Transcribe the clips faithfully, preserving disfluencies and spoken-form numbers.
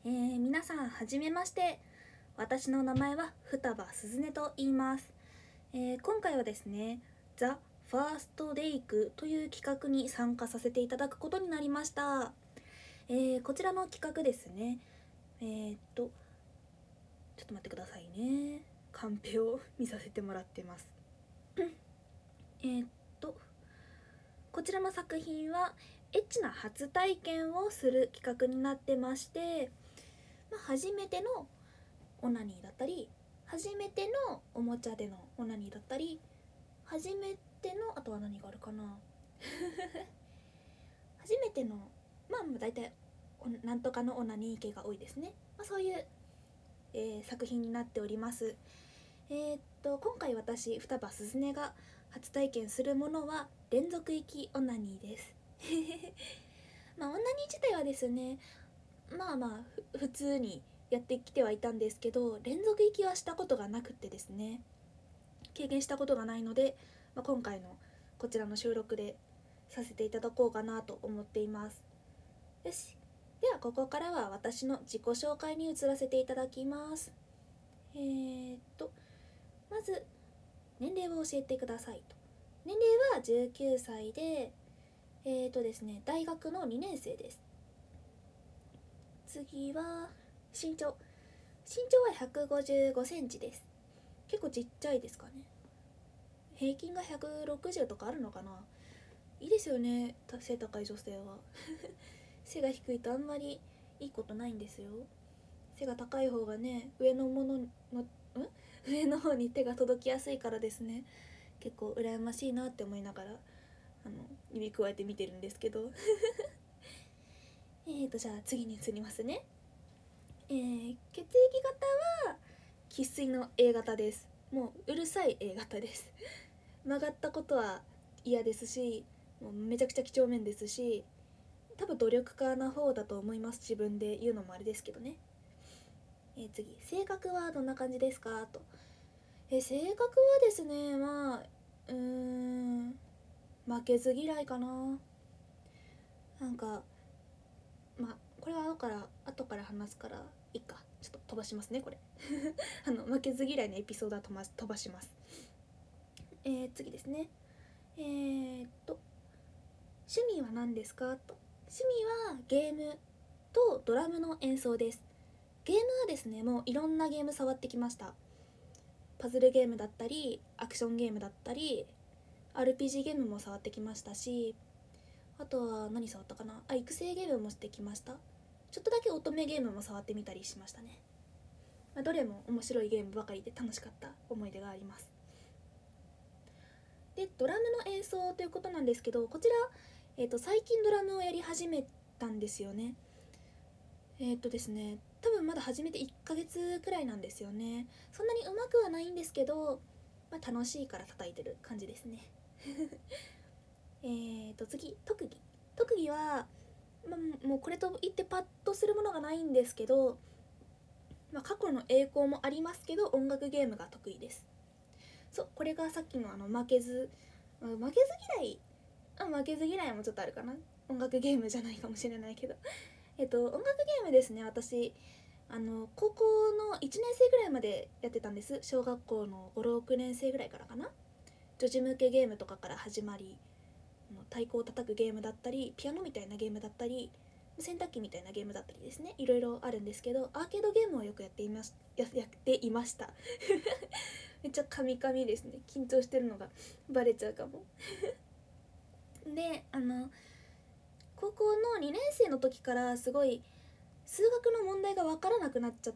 えー、皆さんはじめまして。私の名前は双葉すずねと言います。えー、今回はですね、ザ・ファーストレイクという企画に参加させていただくことになりました。えー、こちらの企画ですね、えー、っとちょっと待ってくださいね。カンペを見させてもらってます。えーっとこちらの作品はエッチな初体験をする企画になってまして、まあ、初めてのオナニーだったり、初めてのおもちゃでのオナニーだったり、初めてのあとは何があるかな初めてのまあ大体なんとかのオナニー系が多いですね。まあ、そういう、えー、作品になっております。えー、っと今回私双葉すずねが初体験するものは連続域オナニーですまあオナニー自体はですね、まあまあ普通にやってきてはいたんですけど、連続行きはしたことがなくてですね、経験したことがないので、まあ、今回のこちらの収録でさせていただこうかなと思っています。よし、ではここからは私の自己紹介に移らせていただきます。えー、っとまず年齢を教えてくださいと。年齢はじゅうきゅうさいで、えー、っとですね大学のにねん生です。次は身長身長はひゃくごじゅうごセンチです。結構ちっちゃいですかね。平均がひゃくろくじゅうとかあるのかな。いいですよね、背高い女性は背が低いとあんまりいいことないんですよ。背が高い方がね、上のもののん上の方に手が届きやすいからですね、結構羨ましいなって思いながらあの指くわえて見てるんですけどえーとじゃあ次に移りますね。えー、血液型は生粋の A 型です。もううるさい A 型です曲がったことは嫌ですし、もうめちゃくちゃ几帳面ですし、多分努力家な方だと思います。自分で言うのもあれですけどね。えー、次、性格はどんな感じですかと。えー、性格はですね、まあうーん負けず嫌いかな。なんかまあこれは後から後から話すからいいか、ちょっと飛ばしますねこれあの負けず嫌いのエピソードは飛ば飛ばします。えー、次ですね。えー、っと趣味は何ですかと。趣味はゲームとドラムの演奏です。ゲームはですね、もういろんなゲーム触ってきました。パズルゲームだったりアクションゲームだったり アールピージー ゲームも触ってきましたし、あとは何触ったかなあ、育成ゲームもしてきました。ちょっとだけ乙女ゲームも触ってみたりしましたね。まあ、どれも面白いゲームばかりで楽しかった思い出があります。でドラムの演奏ということなんですけど、こちら、えー、と最近ドラムをやり始めたんですよね。えっ、とですね多分まだ始めていっかげつくらいなんですよね。そんなにうまくはないんですけど、まあ、楽しいから叩いてる感じですねえっと次、特技特技は、まあ、もうこれと言ってパッとするものがないんですけど、まあ、過去の栄光もありますけど音楽ゲームが得意です。そう、これがさっきのあの負けず負けず嫌いあ負けず嫌いもちょっとあるかな。音楽ゲームじゃないかもしれないけどえっと音楽ゲームですね。私あの高校のいちねん生ぐらいまでやってたんです。小学校のごろくねん生ぐらいからかな。女児向けゲームとかから始まり、太鼓を叩くゲームだったりピアノみたいなゲームだったり洗濯機みたいなゲームだったりですね、いろいろあるんですけど、アーケードゲームをよくやっていましややっていましためっちゃカミカミですね。緊張してるのがバレちゃうかもで、あの高校のにねん生の時からすごい数学の問題が分からなくなっちゃって、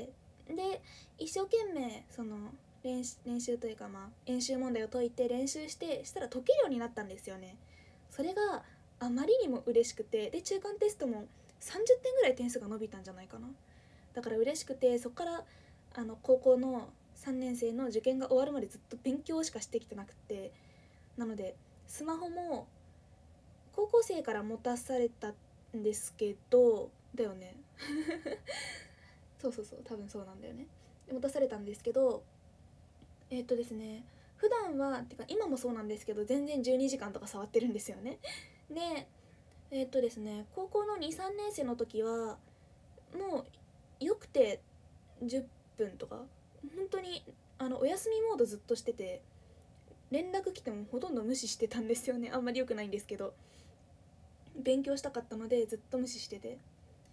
で一生懸命その練習練習というか、まあ演習問題を解いて練習してしたら解けるようになったんですよね。それがあまりにも嬉しくて、で中間テストもさんじゅってんぐらい点数が伸びたんじゃないかな。だから嬉しくて、そこからあの高校のさんねん生の受験が終わるまでずっと勉強しかしてきてなくて、なのでスマホも高校生から持たされたんですけど、だよねそうそうそう、多分そうなんだよね。持たされたんですけど、えーっとですね普段はてか今もそうなんですけど、全然じゅうにじかんとか触ってるんですよね。でえーっとですね高校のにさんねん生の時はもうよくてじゅっぷんとか、本当にあのお休みモードずっとしてて、連絡来てもほとんど無視してたんですよね。あんまり良くないんですけど、勉強したかったのでずっと無視してて、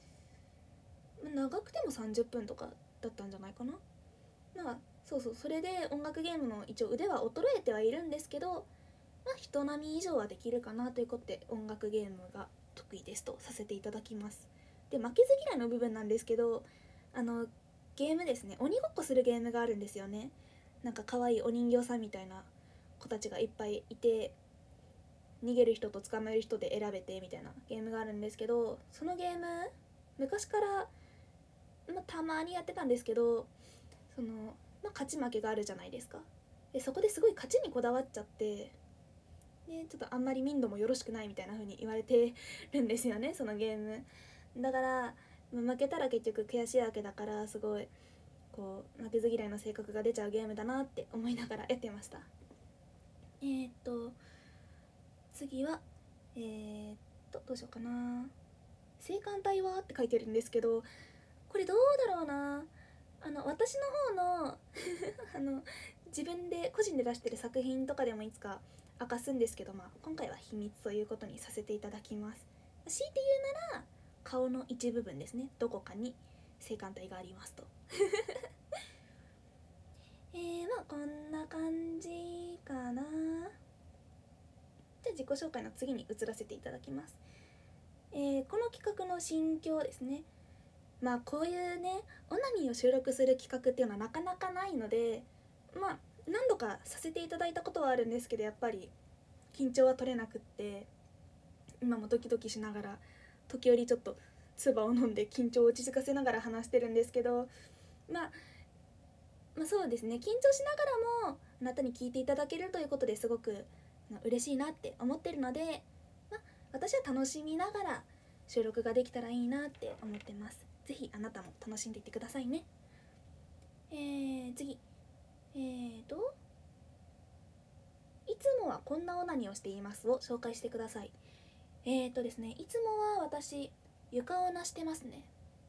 長くてもさんじゅっぷんとかだったんじゃないかな。まあそうそう、それで音楽ゲームの一応腕は衰えてはいるんですけど、まあ人並み以上はできるかなということで、音楽ゲームが得意ですとさせていただきます。で、負けず嫌いの部分なんですけど、あのゲームですね、鬼ごっこするゲームがあるんですよね。なんか可愛いお人形さんみたいな子たちがいっぱいいて、逃げる人と捕まえる人で選べてみたいなゲームがあるんですけど、そのゲーム昔から、まあ、たまにやってたんですけど、その、まあ、勝ち負けがあるじゃないですか。でそこですごい勝ちにこだわっちゃって、でちょっとあんまり民度もよろしくないみたいな風に言われてるんですよね、そのゲームだから。負けたら結局悔しいわけだから、すごいこう負けず嫌いの性格が出ちゃうゲームだなって思いながらやってました。えー、っと次はえー、っとどうしようかな。性感帯はって書いてるんですけど、これどうだろうな。あの私の方のあの自分で個人で出してる作品とかでもいつか明かすんですけど、まあ、今回は秘密ということにさせていただきます。強いて言うなら顔の一部分ですね、どこかに性感帯がありますとえー、まあこんな感じかな。じゃあ自己紹介の次に移らせていただきます。えー、この企画の心境ですね。まあこういうねオナニーを収録する企画っていうのはなかなかないので、まあ何度かさせていただいたことはあるんですけど、やっぱり緊張は取れなくって、今もドキドキしながら時折ちょっと唾を飲んで緊張を落ち着かせながら話してるんですけど、まあまあそうですね、緊張しながらもあなたに聞いていただけるということですごく嬉しいなって思ってるので、まあ、私は楽しみながら収録ができたらいいなって思ってます。ぜひあなたも楽しんでいってくださいね。えー、次えーといつもはこんなオナニーをしていますを紹介してください。えーとですねいつもは私床オナしてますね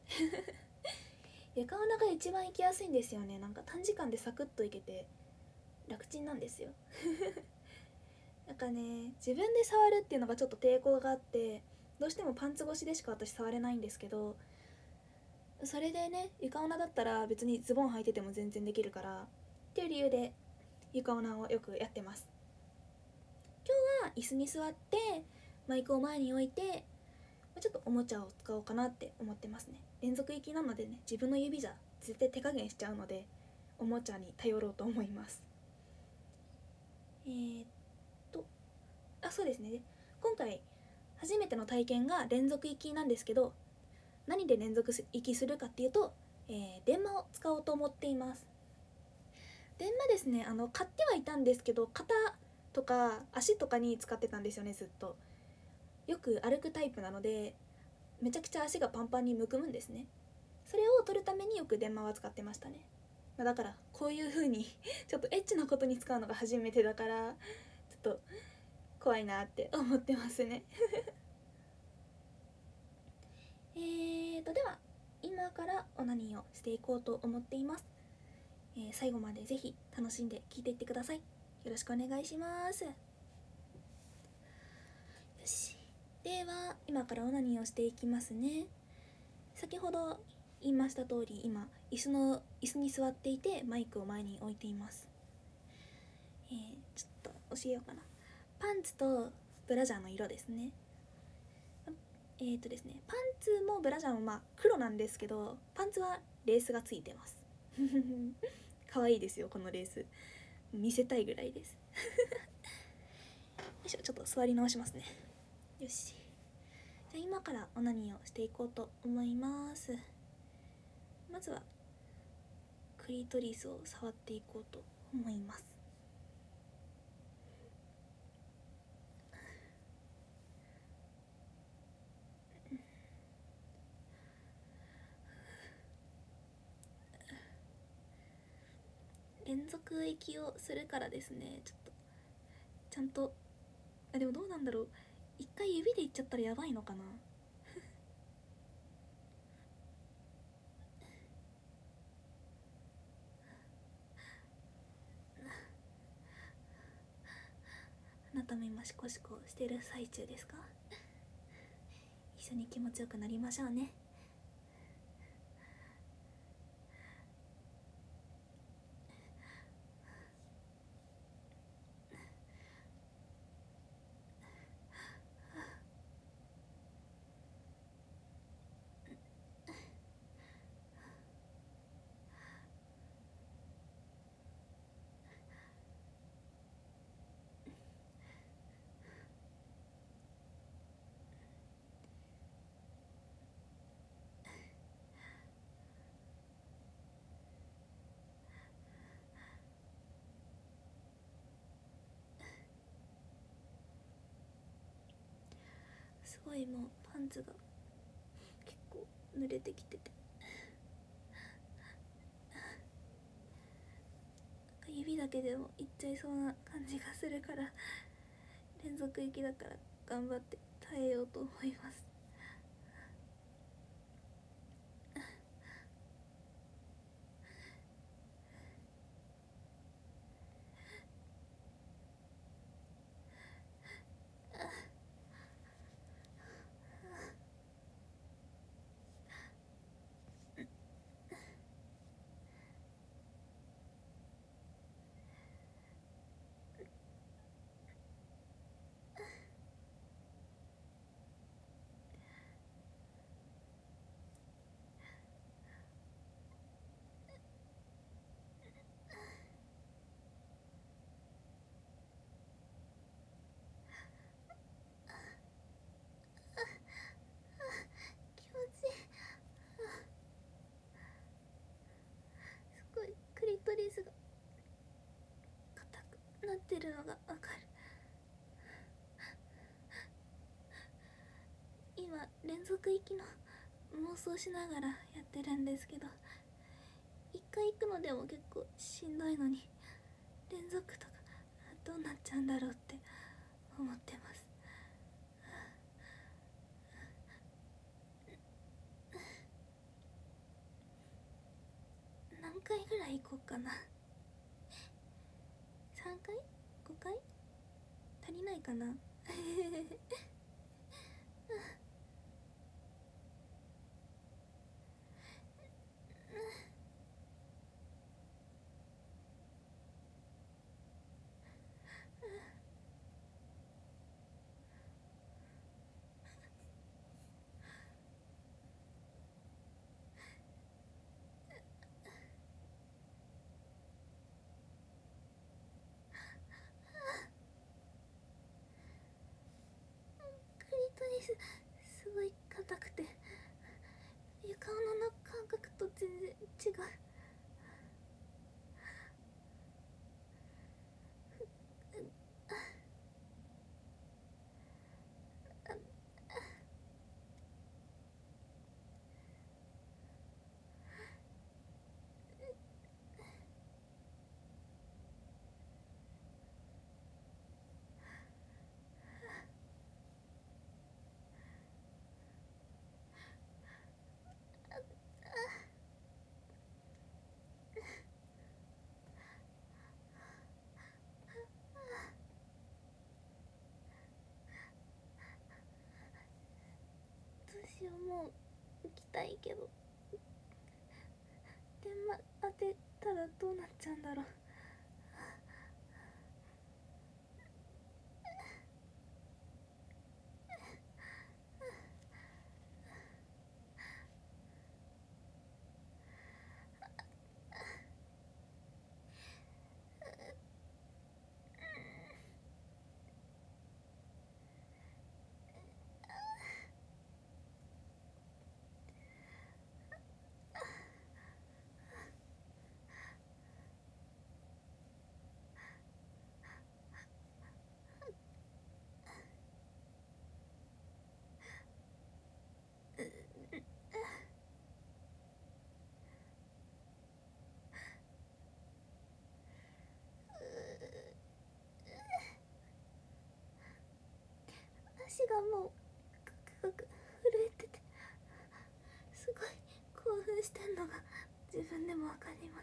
床オナが一番行きやすいんですよね。なんか短時間でサクッといけて楽ちんなんですよなんかね、自分で触るっていうのがちょっと抵抗があって、どうしてもパンツ越しでしか私触れないんですけど、それでね床オナだったら別にズボン履いてても全然できるからっていう理由で床オナをよくやってます。今日は椅子に座ってマイクを前に置いてちょっとおもちゃを使おうかなって思ってますね。連続行きなのでね、自分の指じゃ絶対手加減しちゃうので、おもちゃに頼ろうと思います。えー、っとあそうですね、今回初めての体験が連続行きなんですけど、何で連続行きするかっていうと、えー、電話を使おうと思っています。電話ですね、あの買ってはいたんですけど、肩とか足とかに使ってたんですよね。ずっとよく歩くタイプなので、めちゃくちゃ足がパンパンにむくむんですね。それを取るためによく電話は使ってましたね。だからこういう風にちょっとエッチなことに使うのが初めてだから、ちょっと怖いなって思ってますねえーとでは今からオナニーをしていこうと思っています。えー、最後までぜひ楽しんで聞いていってください。よろしくお願いします。よし、では今からオナニーをしていきますね。先ほど言いました通り、今椅子の椅子に座っていてマイクを前に置いています。えー、ちょっと教えようかな。パンツとブラジャーの色ですね。えーとですねパンツもブラジャーもまあ黒なんですけど、パンツはレースがついてます可愛いですよ、このレース見せたいぐらいですよいしょ、ちょっと座り直しますね。よし、じゃあ今からオナニーをしていこうと思います。まずはクリトリスを触っていこうと思います。連続息をするからですね、ちょっとちゃんと、あでもどうなんだろう、一回指でいっちゃったらやばいのかなめ今シコシコしてる最中ですか？一緒に気持ちよくなりましょうね。すごいもうパンツが結構濡れてきてて、指だけでもいっちゃいそうな感じがするから、連続息だから頑張って耐えようと思います。気持ちいい。すごいクリトリスが硬くなってるのがわかる。今連続息の妄想しながらやってるんですけど、一回行くのでも結構しんどいのに、連続とかどうなっちゃうんだろうって思ってます。何回ぐらい行こうかな。さんかい ?ご 回足りないかな。クリトリスすごい硬くて、床の感覚と全然違う。どうしよう、もう行きたいけど、電話当てたらどうなっちゃうんだろう。足がもうカクカク震えてて、すごい興奮してんのが自分でもわかります。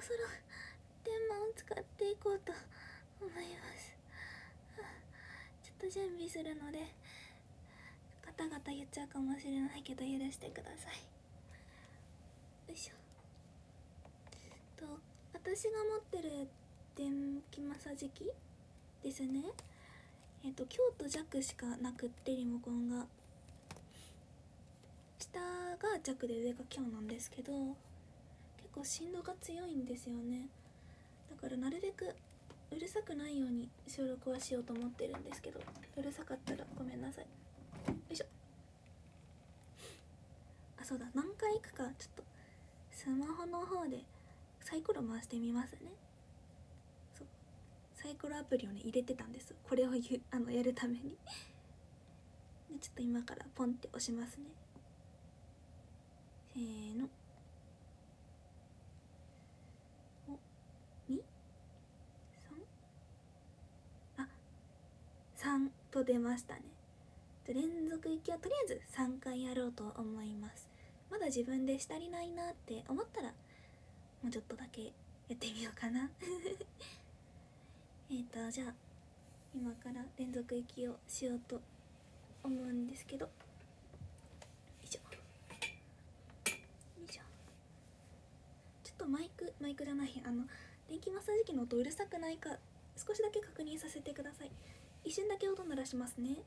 そろ天満を使っていこうと思います。ちょっと準備するのでガタガタ言っちゃうかもしれないけど許してください。よいしょと、私が持ってる電気マッサージ機ですね。えっと強と弱しかなくって、リモコンが下が弱で上が強なんですけど、結構振動が強いんですよね。だからなるべくうるさくないように収録はしようと思ってるんですけど、うるさかったらごめんなさい。よいしょ。あ、そうだ、何回行くかちょっとスマホの方でサイコロ回してみますね。そう、サイコロアプリをね入れてたんです、これをゆあのやるためにでちょっと今からポンって押しますね。せーの。お、に、さん、あ、さんと出ましたね。連続息はとりあえずさんかいやろうと思います。まだ自分でし足りないなって思ったらもうちょっとだけやってみようかなえっとじゃあ今から連続息をしようと思うんですけど、よいしょよいしょ。ちょっとマイクマイクじゃない、あの電気マッサージ機の音うるさくないか少しだけ確認させてください。一瞬だけ音鳴らしますね。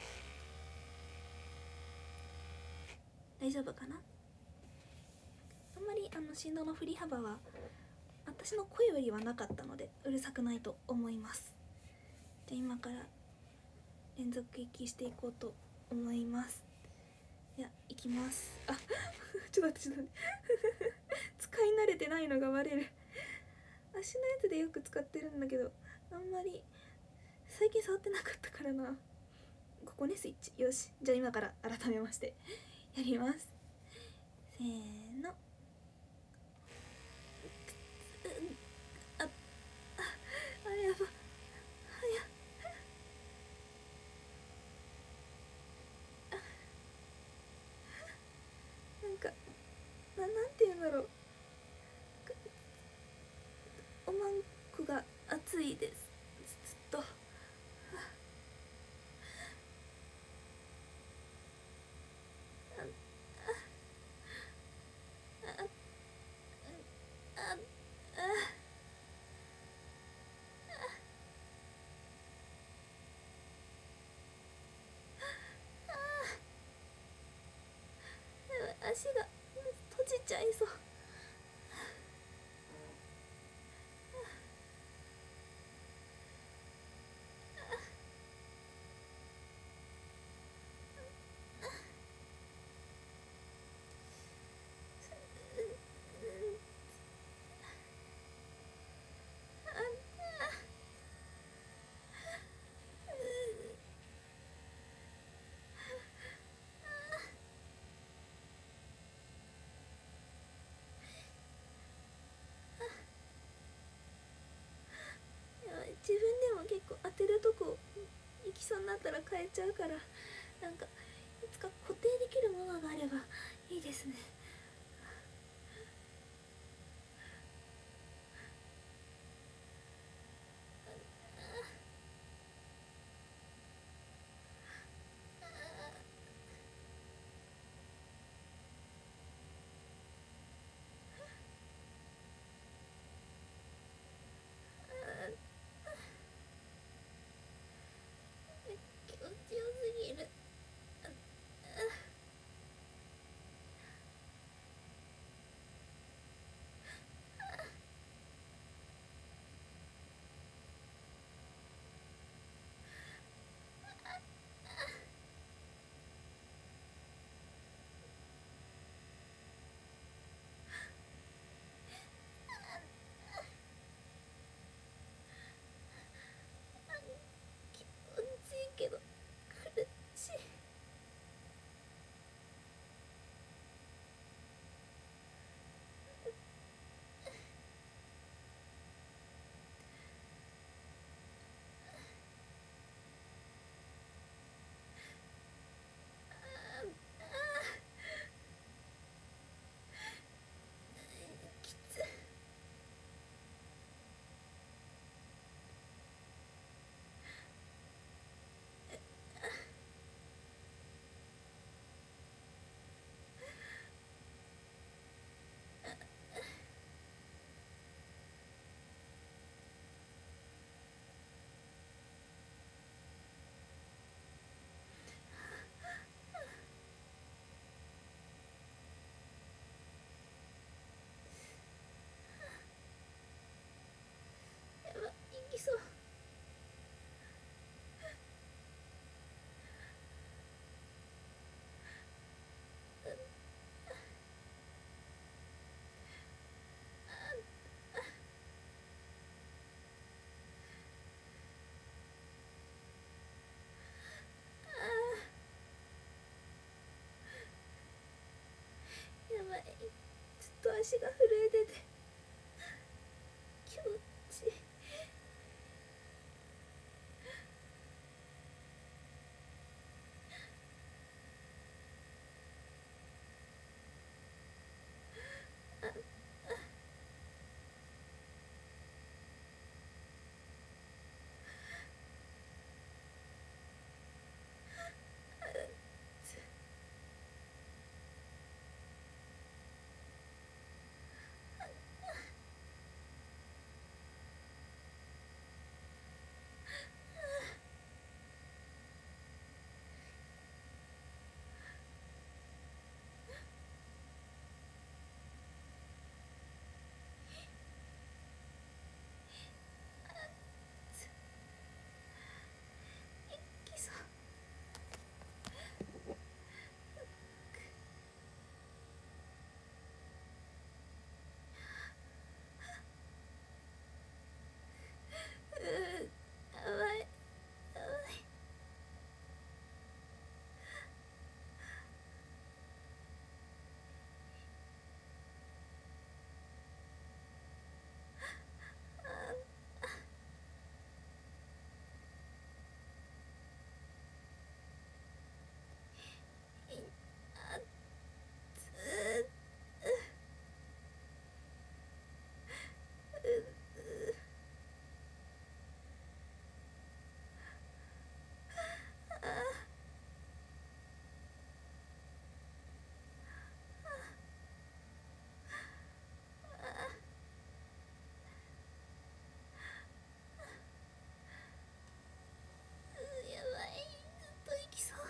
大丈夫かな。あんまりあの振動の振り幅は私の声よりはなかったのでうるさくないと思います。じゃあ今から連続息していこうと思います。いや、いきます。あちょっと待ってちょっと待って使い慣れてないのがバレる。足のやつでよく使ってるんだけど、あんまり最近触ってなかったからな。ここね、スイッチ。よし、じゃあ今から改めましてやります。せーの。あ、あ、あ、やば。なんかな、なんて言うんだろう、おまんこが熱いです、ずっと。足が閉じちゃいそう。自分でも結構当てるとこ行きそうになったら変えちゃうから、なんかいつか固定できるものがあればいいですね。気持ちよすぎる。 きそう。やばい、ずっと足が震えてて気持ちいい。きそう。うーやばい、やばい。やばい、ずっと行きそう。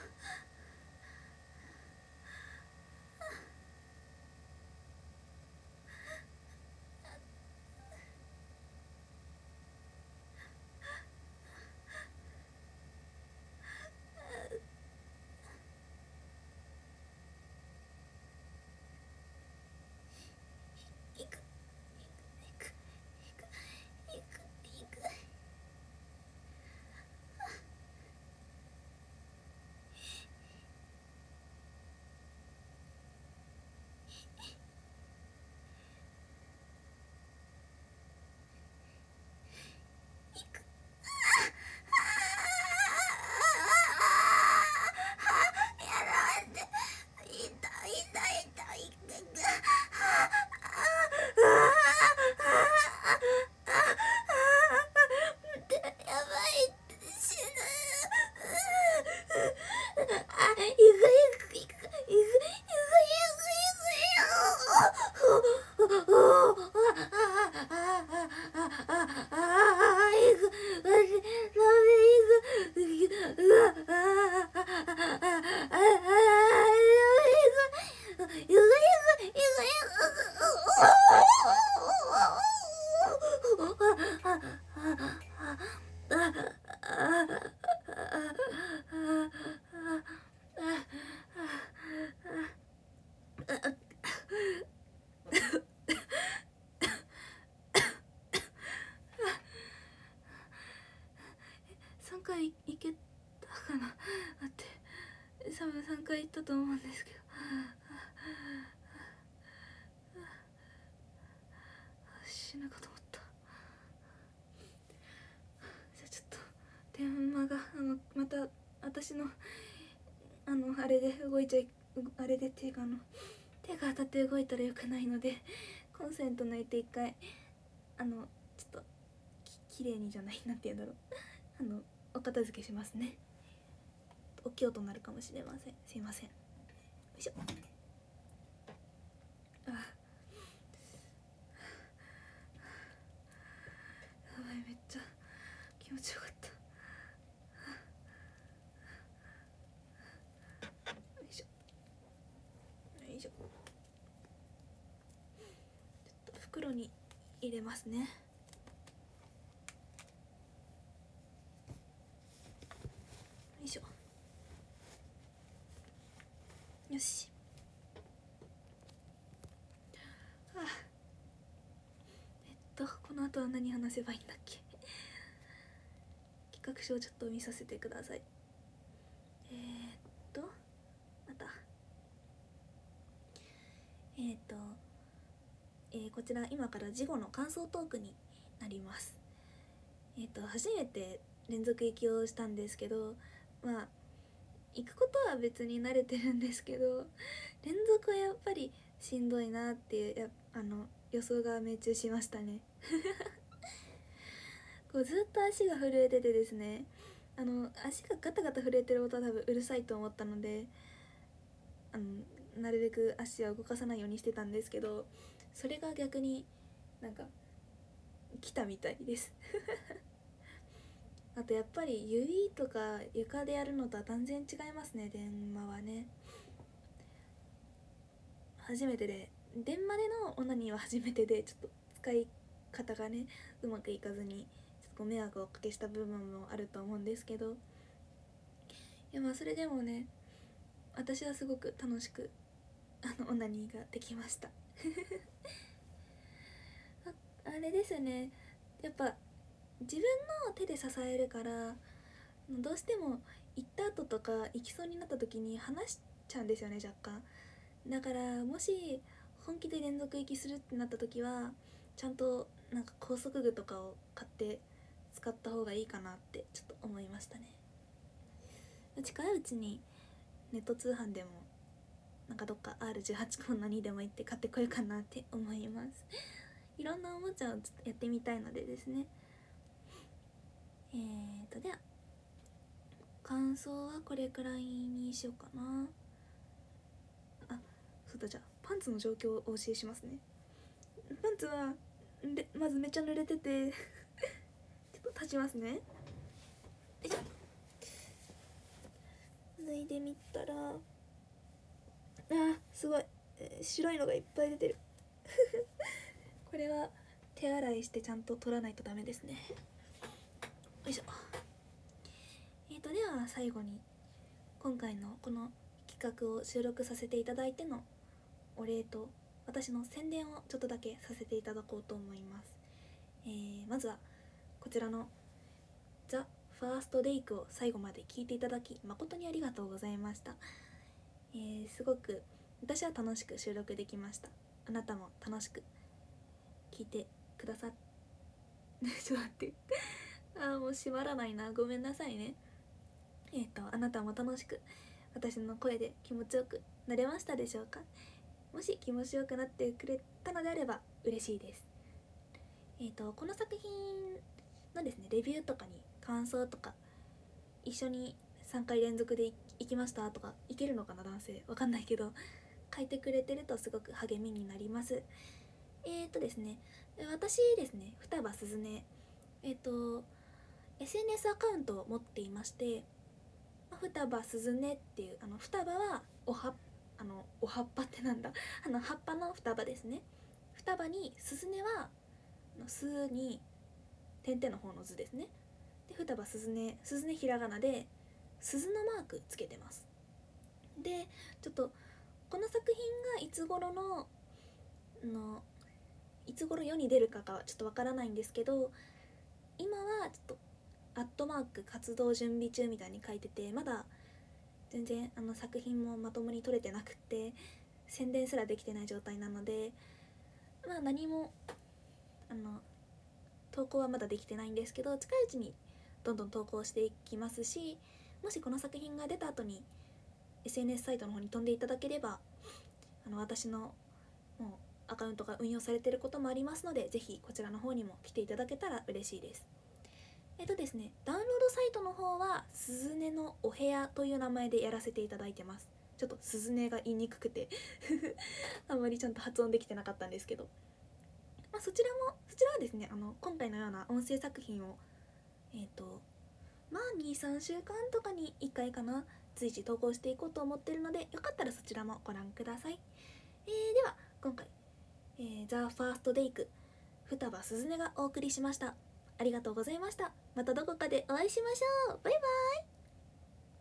行く、行く、行く、行く、行く、行く。さんかい行けたかな。待って、多分さんかい行ったと思うんですけど、死ぬかと思った。じゃあちょっと電話があのまた私のあのあれで動いちゃいあれでっていうかあの手が当たって動いたらよくないので、コンセント抜いて一回あのちょっとききれいにじゃないなんて言うんだろうあのお片付けしますね。大きい音になるかもしれません。すいません。よいしょ。あ、やばい、めっちゃ気持ちよかった。よいしょよいしょ。ちょっと袋に入れますね。 の後は何話せばいいんだっけ企画書をちょっと見させてください。えー、っとまたえー、っと、えー、こちら今から事後の感想トークになります。えー、っと初めて連続行きをしたんですけど、まあ行くことは別に慣れてるんですけど、連続はやっぱりしんどいなっていうやあの予想が命中しましたねこうずっと足が震えててですね、あの足がガタガタ震えてる音は多分うるさいと思ったので、あのなるべく足は動かさないようにしてたんですけど、それが逆になんか来たみたいですあとやっぱり指とか床でやるのとは断然違いますね、電話はね。初めてで、電話でのオナニーは初めてで、ちょっと使い方がねうまくいかずにちょっとご迷惑をおかけした部分もあると思うんですけど、いやまあそれでもね、私はすごく楽しくあのオナニーができましたあ, あれですね、やっぱ自分の手で支えるからどうしても行った後とか行きそうになった時に話しちゃうんですよね、若干。だからもし本気で連続行きするってなった時はちゃんとなんか高速具とかを買って使った方がいいかなってちょっと思いましたね。近いうちにネット通販でもなんかどっか アールじゅうはち コンナにでも行って買ってこようかなって思いますいろんなおもちゃをちょっとやってみたいのでですね。えーとでは感想はこれくらいにしようかな。あ、そうだ、じゃあパンツの状況をお教えしますね。パンツはまずめっちゃ濡れててちょっと立ちますね。よいしょ。脱いでみたら、あーすごい、えー白いのがいっぱい出てるこれは手洗いしてちゃんと取らないとダメですね。よいしょ。えーとでは最後に今回のこの企画を収録させていただいてのお礼と私の宣伝をちょっとだけさせていただこうと思います。えー、まずはこちらのザ・ファーストデイクを最後まで聞いていただき誠にありがとうございました。えー、すごく私は楽しく収録できました。あなたも楽しく聞いてくださっちょっと待ってあーもう閉まらないな、ごめんなさいね。えっ、ー、とあなたも楽しく私の声で気持ちよくなれましたでしょうか。もし気持ちよくなってくれたのであれば嬉しいです。えーとこの作品のですねレビューとかに感想とか、一緒にさんかい連続で行きましたとか、行けるのかな男性わかんないけど書いてくれてるとすごく励みになります。えーとですね私ですね双葉すずねえっ、ー、と エスエヌエス アカウントを持っていまして、双葉すずねっていう、あの双葉はおはあのお葉っぱってなんだあの葉っぱの双葉ですね。双葉にすずねはすに点々の方の図ですね。で双葉すずね、すずねひらがなで鈴のマークつけてます。でちょっとこの作品がいつ頃ののいつ頃世に出るかがちょっとわからないんですけど、今はちょっとアットマーク活動準備中みたいに書いてて、まだ全然あの作品もまともに撮れてなくって宣伝すらできてない状態なので、まあ何もあの投稿はまだできてないんですけど、近いうちにどんどん投稿していきますし、もしこの作品が出た後に エスエヌエス サイトの方に飛んでいただければ、あの私のもうアカウントが運用されていることもありますので、ぜひこちらの方にも来ていただけたら嬉しいです。えっとですねダウンロードサイトの方はすずねのお部屋という名前でやらせていただいてます。ちょっとすずねが言いにくくてあんまりちゃんと発音できてなかったんですけど、まあ、そちらもそちらはですねあの今回のような音声作品をえっ、ー、とまあ にさんしゅうかんとかにいっかいかな随時投稿していこうと思っているので、よかったらそちらもご覧ください。えー、では今回、えー、ザ・ファーストデイク双葉すずねがお送りしました。ありがとうございました。またどこかでお会いしましょう。バイバイ。